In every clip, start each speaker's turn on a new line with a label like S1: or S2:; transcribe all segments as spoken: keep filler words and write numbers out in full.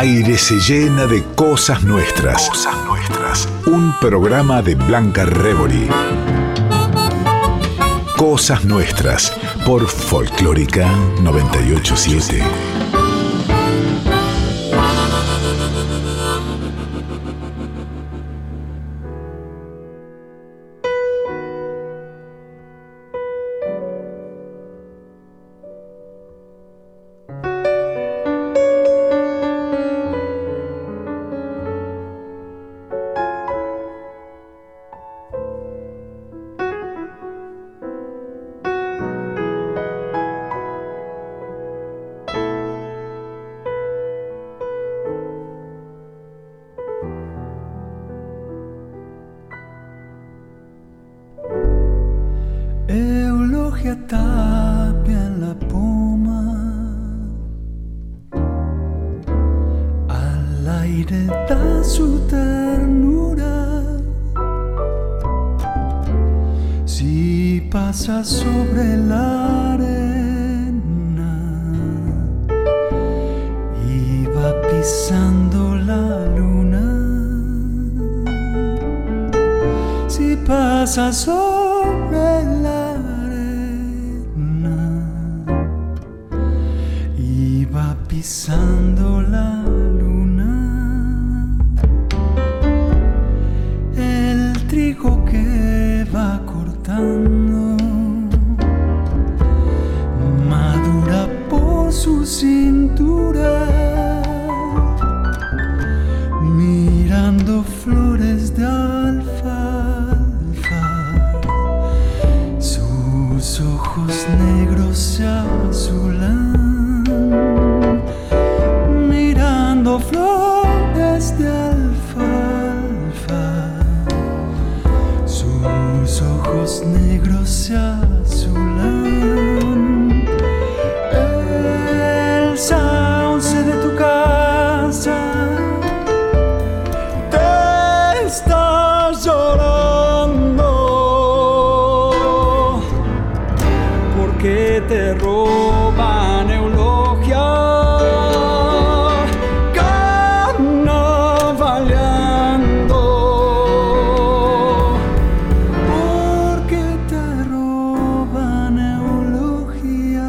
S1: aire se llena de cosas nuestras. Cosas nuestras. Un programa de Blanca Rebori. Cosas nuestras por Folclórica noventa y ocho punto siete.
S2: Sobre la arena y va pisando la luna, el trigo que va cortando madura por su cintura, mirando flores de alfalfa. Sus ojos negros se azulan, mirando flores de alfalfa. Sus ojos negros se azulan. El sauce de tu casa te está llorando, que te roban eulogia, carnavaleando. Porque te roban eulogia,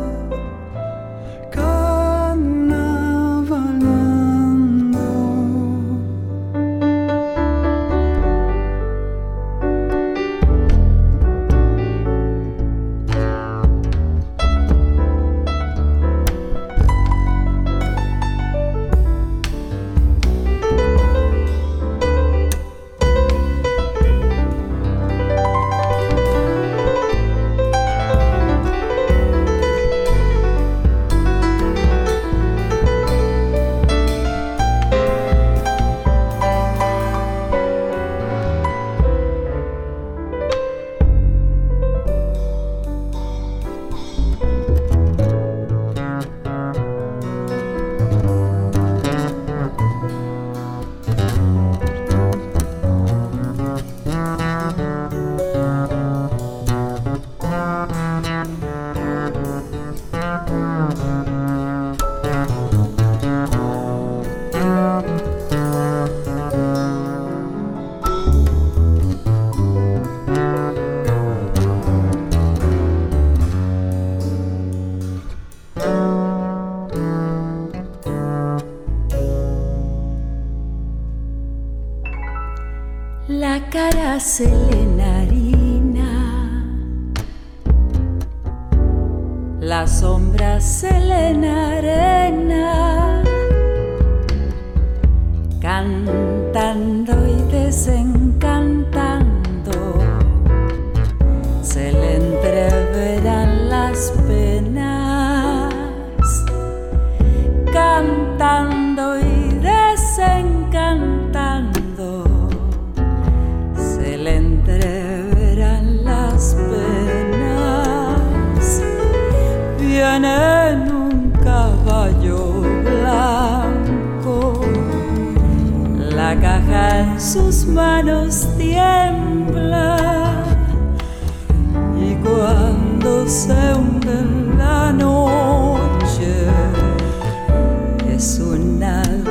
S2: carnavaleando.
S3: La cara se le enharina, la sombra se le enarena, cantando y desencantando, se le entreverán las penas, cantando y desencantando. Le entreverán las penas. Viene en un caballo blanco, la caja en sus manos tiembla, y cuando se hunde en la noche es una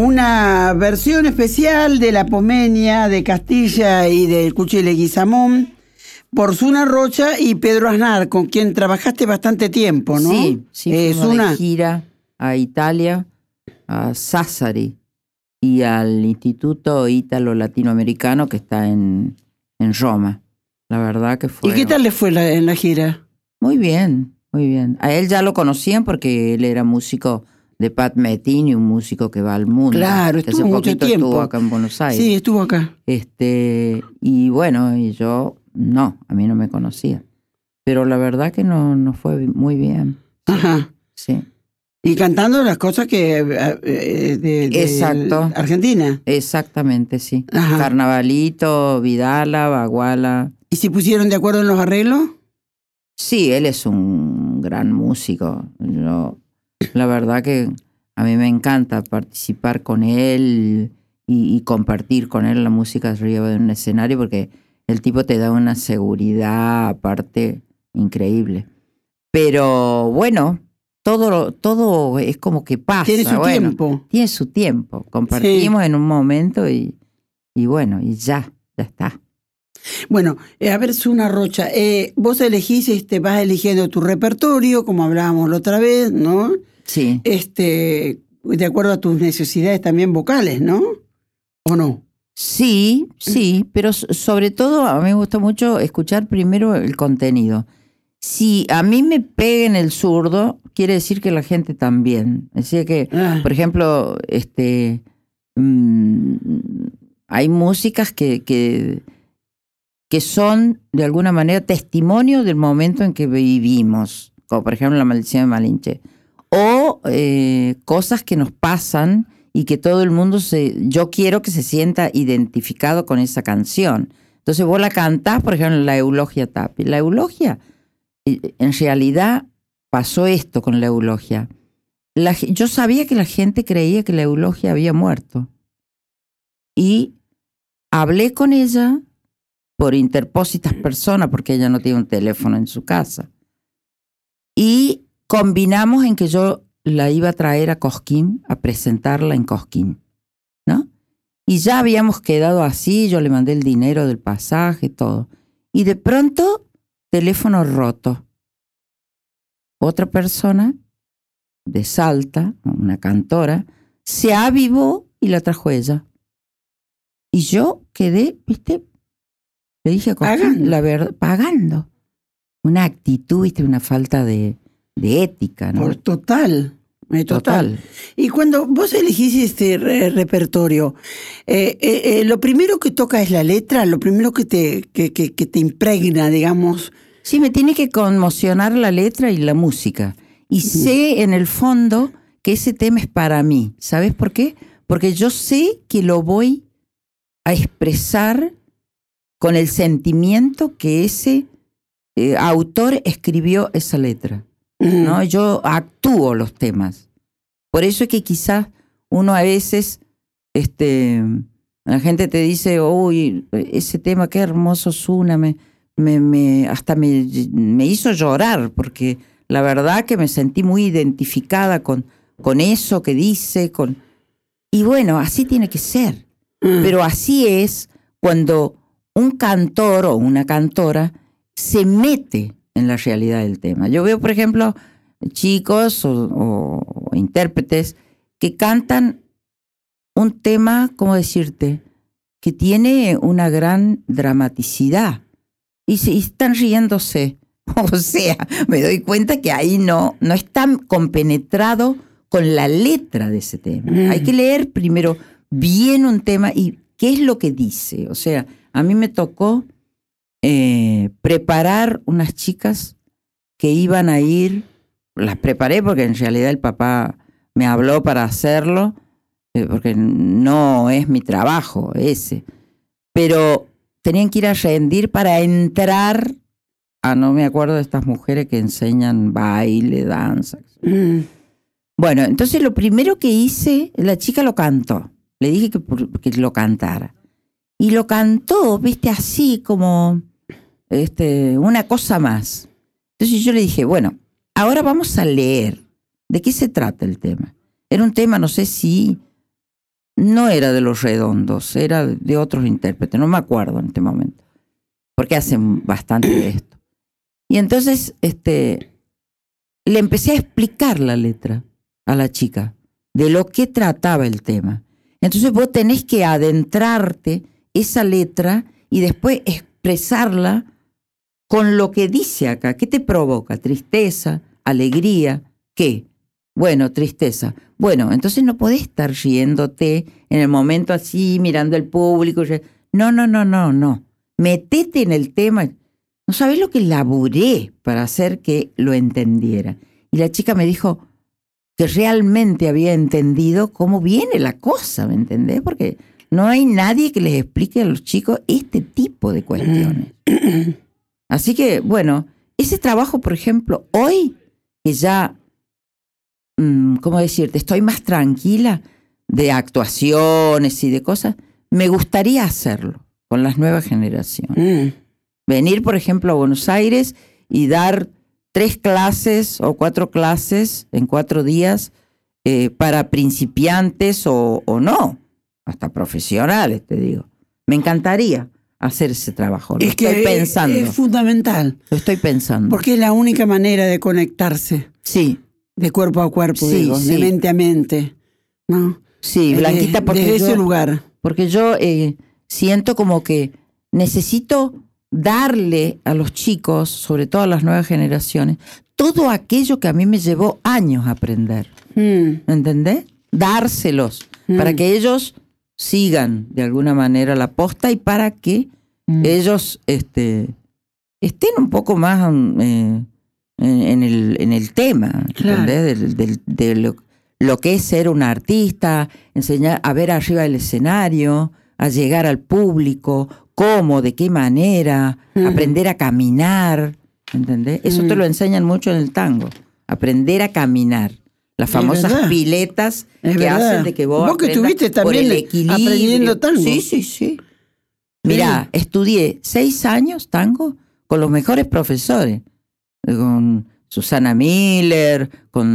S4: una versión especial de La Pomeña de Castilla y del Cuchi Leguizamón por Zuna Rocha y Pedro Aznar, con quien trabajaste bastante tiempo, ¿no?
S5: Sí, sí,
S4: eh,
S5: fuimos
S4: Zuna.
S5: de gira a Italia, a Sassari y al Instituto Ítalo Latinoamericano que está en, en Roma. La verdad que fue...
S4: ¿Y qué tal le fue la, en la gira?
S5: Muy bien, muy bien. A él ya lo conocían porque él era músico de Pat Metheny, un músico que va al mundo.
S4: Claro,
S5: Que
S4: estuvo
S5: hace
S4: mucho
S5: poquito
S4: tiempo.
S5: estuvo acá en Buenos Aires.
S4: Sí, estuvo acá.
S5: Este, y bueno, y yo no, a mí no me conocía. Pero la verdad que no, no fue muy bien. Sí,
S4: Ajá.
S5: sí.
S4: Y cantando las cosas que eh, de, de
S5: Exacto.
S4: Argentina.
S5: Exactamente, sí.
S4: Ajá.
S5: Carnavalito, Vidala, Baguala.
S4: ¿Y se pusieron de acuerdo en los arreglos?
S5: Sí, él es un gran músico. Yo, la verdad que a mí me encanta participar con él y, y compartir con él la música arriba de un escenario porque el tipo te da una seguridad aparte increíble. Pero bueno, todo, todo es como que pasa.
S4: Tiene su
S5: bueno,
S4: tiempo.
S5: Tiene su tiempo. Compartimos
S4: Sí.
S5: en un momento y, y bueno, y ya, ya está.
S4: Bueno, eh, a ver, Zuna Rocha, eh, vos elegís, este, vas eligiendo tu repertorio, como hablábamos la otra vez, ¿no?
S5: Sí.
S4: Este, de acuerdo a tus necesidades también vocales, ¿no? ¿O no?
S5: Sí, sí, pero s- sobre todo a mí me gusta mucho escuchar primero el contenido. Si a mí me pega en el zurdo, quiere decir que la gente también. Es decir que,
S4: Ah.
S5: por ejemplo, este, mm, hay músicas que, que, que son de alguna manera testimonio del momento en que vivimos, como por ejemplo La Maldición de Malinche, o eh, cosas que nos pasan y que todo el mundo se, yo quiero que se sienta identificado con esa canción. Entonces vos la cantás, por ejemplo, la Eulogia Tapia. La Eulogia, eh, en realidad pasó esto con la Eulogia. La, ge- yo sabía que la gente creía que la Eulogia había muerto. Y hablé con ella por interpósitas personas, porque ella no tiene un teléfono en su casa. Y combinamos en que yo la iba a traer a Cosquín, a presentarla en Cosquín, ¿no? Y ya habíamos quedado así, yo le mandé el dinero del pasaje, todo. Y de pronto, teléfono roto. Otra persona de Salta, una cantora, se avivó y la trajo ella. Y yo quedé, ¿viste? Le dije a Cosquín,
S4: Pagando.
S5: la verdad, pagando. Una actitud, ¿viste? Una falta de, de ética, ¿no?
S4: Por total. eh, total.
S5: Total.
S4: Y cuando vos elegís este re- repertorio, eh, eh, eh, lo primero que toca es la letra, lo primero que te, que, que, que te impregna, digamos.
S5: Sí, me tiene que conmocionar la letra y la música. Y sé en el fondo que ese tema es para mí. ¿Sabes por qué? Porque yo sé que lo voy a expresar con el sentimiento que ese eh, autor escribió esa letra, ¿no? Yo actúo los temas. Por eso es que quizás uno a veces, este, la gente te dice, uy, ese tema qué hermoso suena, me, me, me, hasta me, me hizo llorar, porque la verdad que me sentí muy identificada con, con eso que dice, con... y bueno, así tiene que ser. Pero así es cuando un cantor o una cantora se mete en la realidad del tema. Yo veo, por ejemplo, chicos o, o, o intérpretes que cantan un tema, ¿cómo decirte?, que tiene una gran dramaticidad y, se, y están riéndose. O sea, me doy cuenta que ahí no, no están compenetrado con la letra de ese tema.
S4: Mm.
S5: Hay que leer primero bien un tema y qué es lo que dice. O sea, a mí me tocó eh, preparar unas chicas que iban a ir, las preparé porque en realidad el papá me habló para hacerlo, eh, porque no es mi trabajo ese, pero tenían que ir a rendir para entrar a, no me acuerdo de estas mujeres que enseñan baile, danza.
S4: Mm.
S5: Bueno, entonces lo primero que hice, la chica lo cantó. Le dije que, que lo cantara. Y lo cantó, viste, así como este, una cosa más. Entonces yo le dije, bueno, ahora vamos a leer. ¿De qué se trata el tema? Era un tema, no sé si no era de Los Redondos, era de otros intérpretes, no me acuerdo en este momento, porque hacen bastante de esto. Y entonces este, le empecé a explicar la letra a la chica, de lo que trataba el tema. Entonces vos tenés que adentrarte esa letra y después expresarla con lo que dice acá. ¿Qué te provoca? Tristeza, alegría, ¿qué? Bueno, tristeza. Bueno, entonces no podés estar riéndote en el momento así, mirando al público. No, no, no, no, no. Metete en el tema. No sabés lo que laburé para hacer que lo entendiera. Y la chica me dijo que realmente había entendido cómo viene la cosa, ¿me entendés? Porque no hay nadie que les explique a los chicos este tipo de cuestiones. Así que, bueno, ese trabajo, por ejemplo, hoy que ya, ¿cómo decirte? Estoy más tranquila de actuaciones y de cosas, me gustaría hacerlo con las nuevas generaciones. Mm. Venir, por ejemplo, a Buenos Aires y dar tres clases o cuatro clases en cuatro días eh, para principiantes o, o no, hasta profesionales, te digo. Me encantaría hacer ese trabajo. Lo
S4: es
S5: estoy
S4: que
S5: pensando.
S4: Es, es fundamental.
S5: Lo estoy pensando.
S4: Porque es la única manera de conectarse.
S5: Sí.
S4: De cuerpo a cuerpo,
S5: sí,
S4: digo,
S5: sí.
S4: de mente a mente. ¿No?
S5: Sí, Blanquita, porque
S4: desde
S5: yo,
S4: ese lugar.
S5: Porque yo eh, siento como que necesito darle a los chicos, sobre todo a las nuevas generaciones, todo aquello que a mí me llevó años aprender. Mm. ¿Entendés? Dárselos mm. para que ellos sigan de alguna manera la posta y para que mm. ellos este, estén un poco más eh, en, en, el, en el tema,
S4: claro.
S5: ¿entendés? De, de, de lo, lo que es ser un artista, enseñar a ver arriba del escenario, a llegar al público, cómo, de qué manera, mm. aprender a caminar, ¿entendés? Eso mm. te lo enseñan mucho en el tango, aprender a caminar. Las famosas piletas
S4: es
S5: que
S4: verdad.
S5: hacen de que vos,
S4: vos que estuviste también
S5: por el equilibrio.
S4: Aprendiendo tango.
S5: Sí, sí, sí. Mirá, sí. Estudié seis años tango con los mejores profesores, con Susana Miller,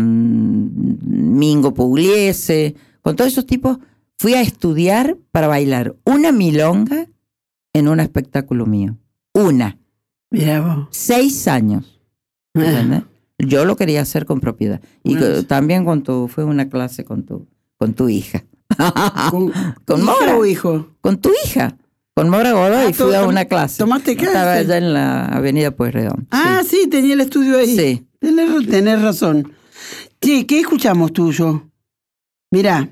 S5: con Mingo Pugliese, con todos esos tipos. Fui a estudiar para bailar una milonga en un espectáculo mío. Una.
S4: Mirá vos.
S5: Seis años. ¿Entendés? Ah. Yo lo quería hacer con propiedad. Y bueno, también con tu, fue una clase con tu, con tu hija.
S4: ¿Con,
S5: ¿Con
S4: hija
S5: Mora?
S4: o hijo?
S5: Con tu hija. Con Mora Godoy ah, fui a una clase.
S4: ¿Tomaste clase?
S5: Estaba allá en la avenida Pueyrredón.
S4: Ah, sí. sí, tenía el estudio ahí.
S5: Sí.
S4: Tenés, tenés razón. ¿Qué, ¿Qué escuchamos tuyo? Mirá.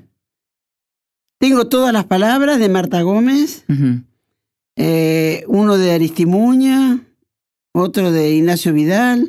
S4: Tengo todas las palabras de Marta Gómez. Uh-huh. eh, uno de Aristimuña. Otro de Ignacio Vidal.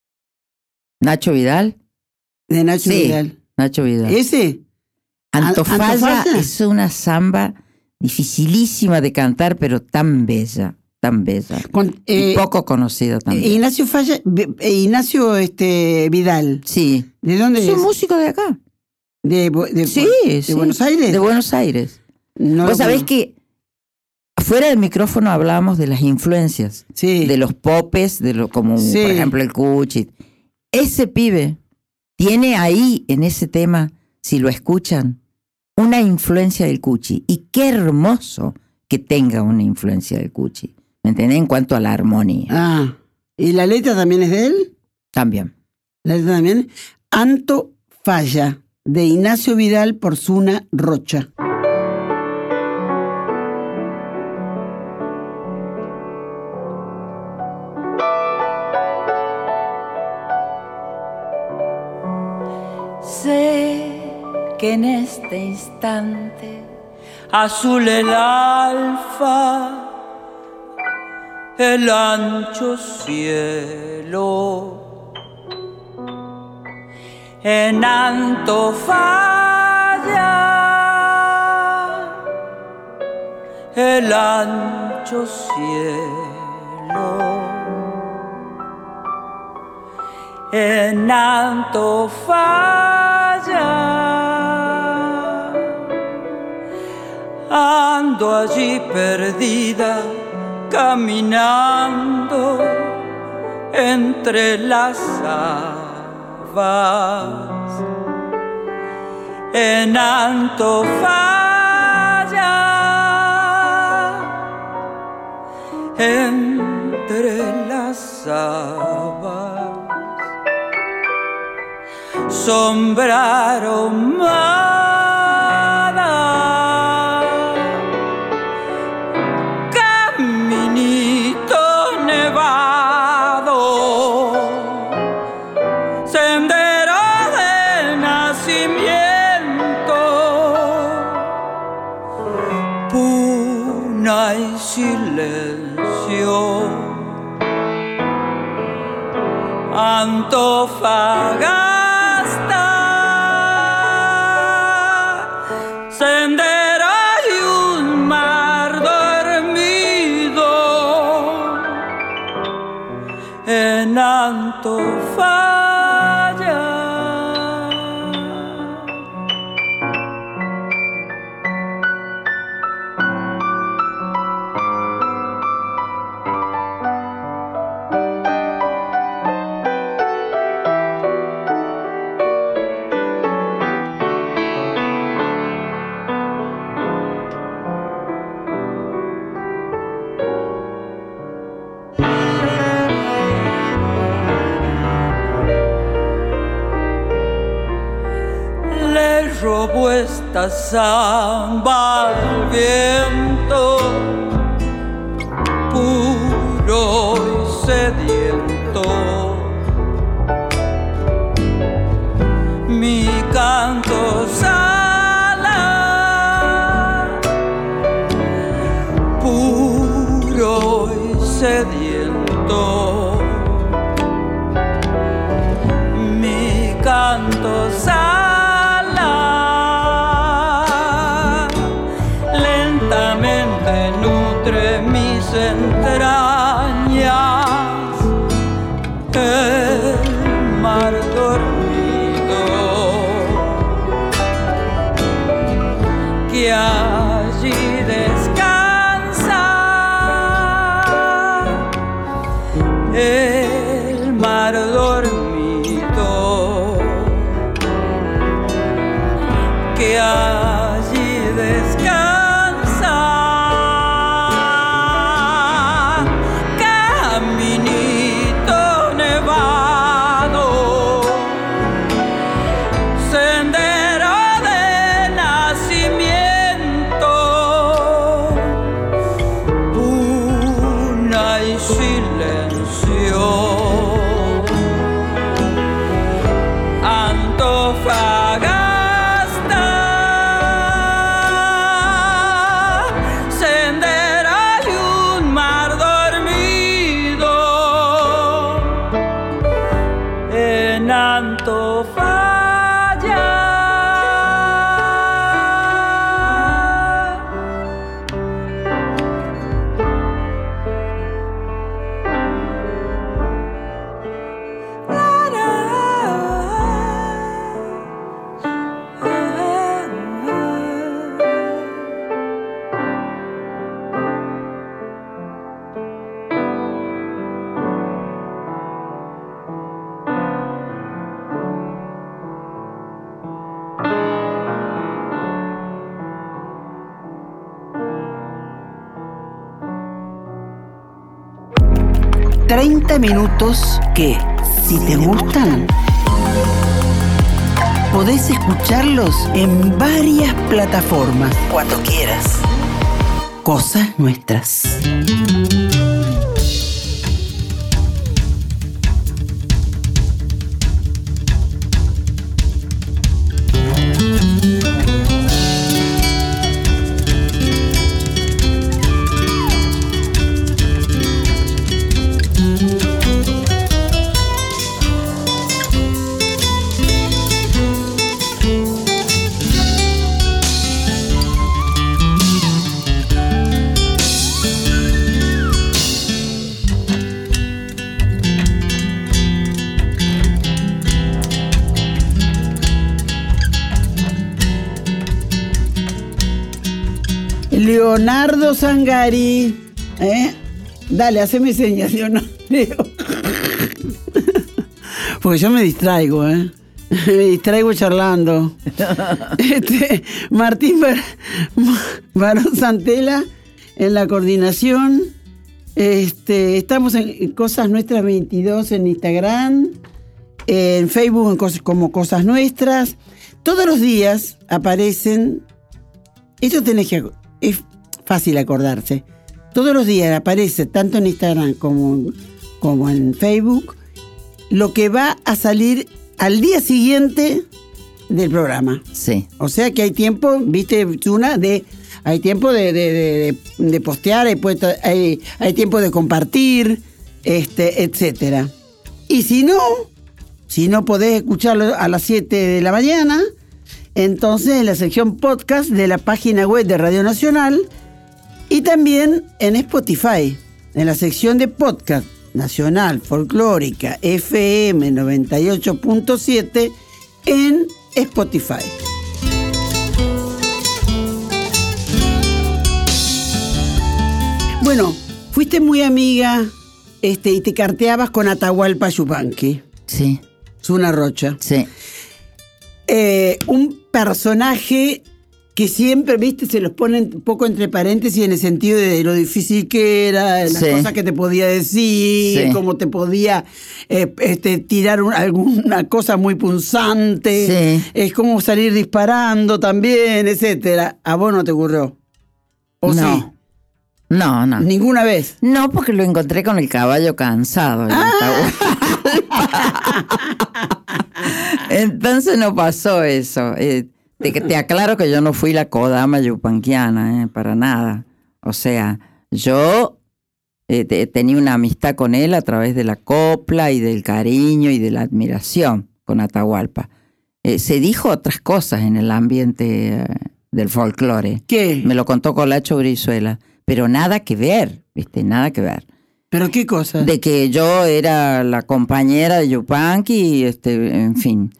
S5: ¿Nacho Vidal?
S4: De Nacho
S5: sí,
S4: Vidal.
S5: Nacho Vidal.
S4: ¿Ese?
S5: Antofalla,
S4: ¿Antofalla?
S5: Es una samba dificilísima de cantar, pero tan bella, tan bella. Con, eh, y poco conocida también.
S4: Ignacio Falla, Ignacio este, Vidal.
S5: Sí.
S4: ¿De dónde
S5: es? Es un músico de acá.
S4: ¿De, de,
S5: sí,
S4: de
S5: sí.
S4: Buenos Aires?
S5: De Buenos Aires.
S4: No
S5: Vos sabés que fuera del micrófono hablábamos de las influencias.
S4: Sí.
S5: De los popes, de lo, como sí. por ejemplo el Cuchi. Ese pibe tiene ahí, en ese tema, si lo escuchan, una influencia del Cuchi. Y qué hermoso que tenga una influencia del Cuchi. ¿Me entendés? En cuanto a la armonía.
S4: Ah, ¿y la letra también es de él?
S5: También.
S4: La letra también. Antofalla, de Ignacio Vidal por Zuna Rocha.
S3: Sé que en este instante azul el alfa, el ancho cielo, en Antofalla, el ancho cielo. En Antofalla ando allí perdida, caminando entre las habas. En Antofalla
S2: entre las habas, sombra aromada, caminito nevado, sendero de nacimiento, puna y silencio, Antofagasta, sendero y un mar dormido en Antofalla. Robo esta samba al viento, puro y sediento. Mi canto sala, puro y sediento. Mi canto sala, nutre mis entrañas, el mar dormido que allí descansa, el mar dormido que allí descansa.
S4: treinta minutos que, si te gustan, podés escucharlos en varias plataformas, cuando quieras. Cosas nuestras. Leonardo Sangari, ¿eh? Dale, haceme señas, Leonardo. Porque yo me distraigo, ¿eh? Me distraigo charlando. Este, Martín Bar- Barón Santela en la coordinación. Este, estamos en Cosas Nuestras veintidós en Instagram, en Facebook en cosas, como Cosas Nuestras. Todos los días aparecen, eso tenés que, es fácil acordarse, todos los días aparece, tanto en Instagram como, como en Facebook, lo que va a salir al día siguiente del programa.
S5: Sí.
S4: O sea que hay tiempo, viste, Chuna, de... Hay tiempo de, de, de, de postear, hay, puesto, hay, hay tiempo de compartir, este, etcétera. Y si no, si no podés escucharlo a las siete de la mañana, entonces en la sección podcast de la página web de Radio Nacional y también en Spotify, en la sección de podcast Nacional Folclórica F M noventa y ocho punto siete en Spotify. Bueno, fuiste muy amiga este, y te carteabas con Atahualpa Yupanqui.
S5: Sí.
S4: Zuna Rocha.
S5: Sí.
S4: Eh, un personaje que siempre, viste, se los pone un poco entre paréntesis en el sentido de lo difícil que era, las
S5: sí.
S4: cosas que te podía decir, sí. cómo te podía eh, este, tirar un, alguna cosa muy punzante,
S5: sí.
S4: es como salir disparando también, etcétera. ¿A vos no te ocurrió? ¿O
S5: no.
S4: sí?
S5: No, no.
S4: ¿Ninguna vez?
S5: No, porque lo encontré con el caballo cansado. Ah. Entonces no pasó eso. Eh, te, te aclaro que yo no fui la codama yupanquiana, eh, para nada. O sea, yo eh, te, tenía una amistad con él a través de la copla y del cariño y de la admiración con Atahualpa. Eh, se dijo otras cosas en el ambiente eh, del folclore.
S4: ¿Qué?
S5: Me lo contó Colacho Brizuela. Pero nada que ver, ¿viste? Nada que ver.
S4: ¿Pero qué cosa?
S5: De que yo era la compañera de Yupanqui, este, en fin.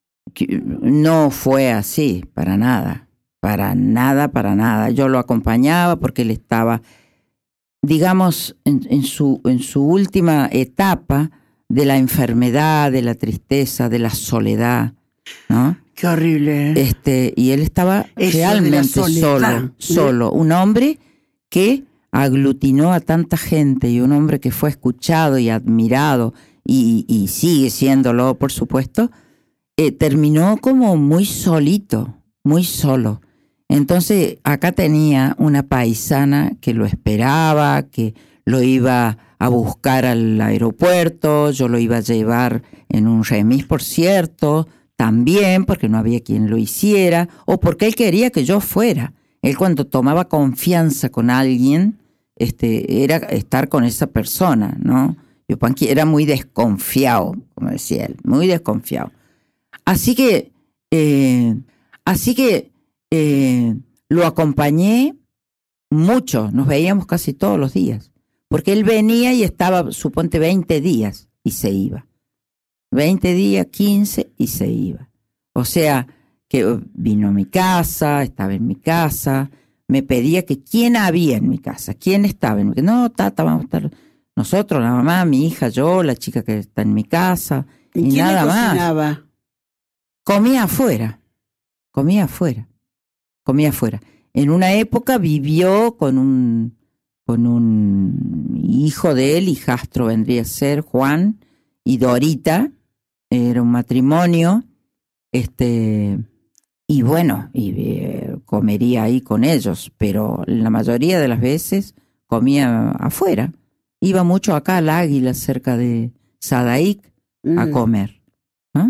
S5: No fue así, para nada. Para nada, para nada. Yo lo acompañaba porque él estaba, digamos, en, en, su, en su última etapa de la enfermedad, de la tristeza, de la soledad, ¿no?
S4: Qué horrible. ¿eh?
S5: Este, y él estaba
S4: Eso
S5: realmente
S4: soledad,
S5: solo,
S4: ¿eh?
S5: solo. Un hombre que aglutinó a tanta gente y un hombre que fue escuchado y admirado y, y sigue siéndolo, por supuesto, eh, terminó como muy solito, muy solo. Entonces acá tenía una paisana que lo esperaba, que lo iba a buscar al aeropuerto, yo lo iba a llevar en un remis, por cierto, también porque no había quien lo hiciera, o porque él quería que yo fuera. Él cuando tomaba confianza con alguien, este, era estar con esa persona, ¿no? Yupanqui era muy desconfiado, como decía él, muy desconfiado. Así que, eh, así que eh, lo acompañé mucho, nos veíamos casi todos los días, porque él venía y estaba, suponte, veinte días y se iba. veinte días, quince y se iba. O sea, que vino a mi casa, estaba en mi casa, me pedía que quién había en mi casa, quién estaba en mi casa. No, tata, vamos a estar nosotros, la mamá, mi hija, yo, la chica que está en mi casa, y,
S4: ¿Y quién
S5: nada
S4: le
S5: más.
S4: cocinaba?
S5: Comía afuera, comía afuera, comía afuera. En una época vivió con un, con un hijo de él, hijastro vendría a ser, Juan y Dorita, era un matrimonio, este... Y bueno, y, eh, comería ahí con ellos, pero la mayoría de las veces comía afuera. Iba mucho acá al Águila, cerca de Sadaic, mm. a comer, ¿no?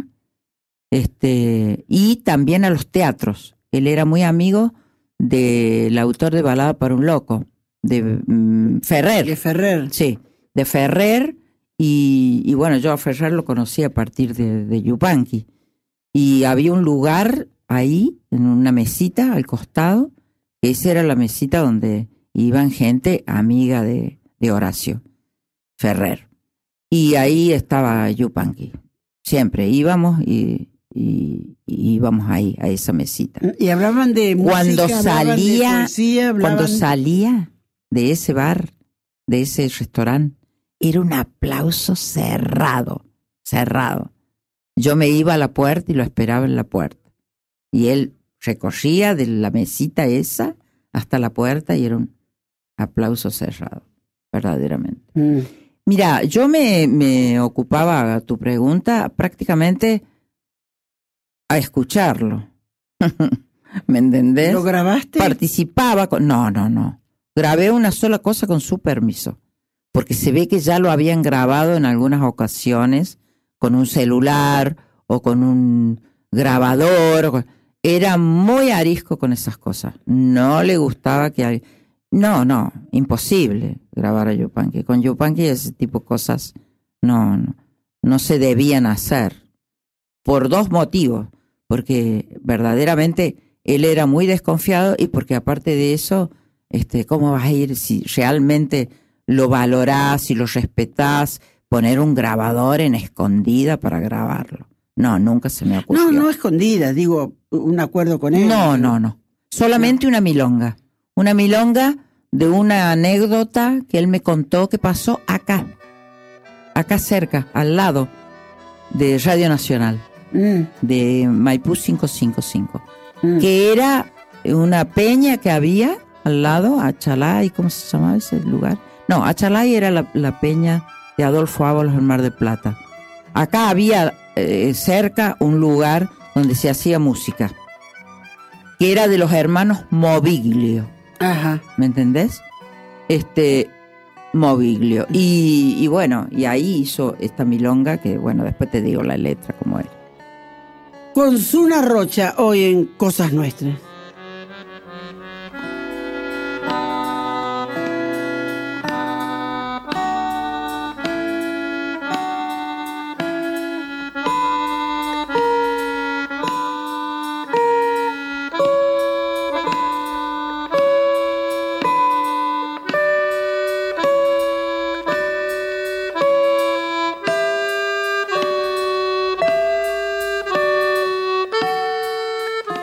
S5: Este, y también a los teatros. Él era muy amigo del autor de Balada para un Loco, de mm, Ferrer.
S4: De Ferrer.
S5: Sí, de Ferrer. Y, y bueno, yo a Ferrer lo conocí a partir de, de Yupanqui. Y había un lugar ahí, en una mesita al costado, esa era la mesita donde iban gente amiga de, de Horacio Ferrer. Y ahí estaba Yupanqui. Siempre íbamos y, y, y íbamos ahí, a esa mesita.
S4: Y hablaban de música,
S5: cuando salía,
S4: de poesía, hablaban...
S5: cuando salía de ese bar, de ese restaurante, era un aplauso cerrado, cerrado. Yo me iba a la puerta y lo esperaba en la puerta. Y él recorría de la mesita esa hasta la puerta y era un aplauso cerrado. verdaderamente.
S4: Mm.
S5: Mira, yo me, me ocupaba, tu pregunta, prácticamente a escucharlo. ¿Me entendés?
S4: ¿Lo grabaste?
S5: Participaba con... No, no, no. Grabé una sola cosa con su permiso, porque se ve que ya lo habían grabado en algunas ocasiones con un celular o con un grabador. Era muy arisco con esas cosas. No le gustaba que... No, no, imposible grabar a Yupanqui. Con Yupanqui ese tipo de cosas no, no, no se debían hacer. Por dos motivos. Porque verdaderamente él era muy desconfiado y porque aparte de eso, este, ¿cómo vas a ir si realmente lo valorás, si lo respetás, poner un grabador en escondida para grabarlo? No, nunca se me ocurrió.
S4: No, no escondida, digo, un acuerdo con él.
S5: No, no, no. Solamente no. una milonga. Una milonga de una anécdota que él me contó que pasó acá. Acá cerca, al lado de Radio Nacional. Mm. De Maipú quinientos cincuenta y cinco. Mm. Que era una peña que había al lado, Achalay, ¿cómo se llamaba ese lugar? No, Achalay era la, la peña de Adolfo Ábalos en Mar del Plata. Acá había eh, cerca un lugar donde se hacía música, que era de los hermanos Moviglio.
S4: Ajá.
S5: ¿Me entendés? Este, Moviglio. Y, y bueno, y ahí hizo esta milonga que, bueno, después te digo la letra como era.
S4: Con Zuna Rocha, hoy en Cosas Nuestras.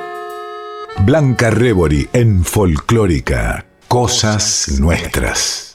S1: Blanca Rebori en Folclórica, Cosas Nuestras.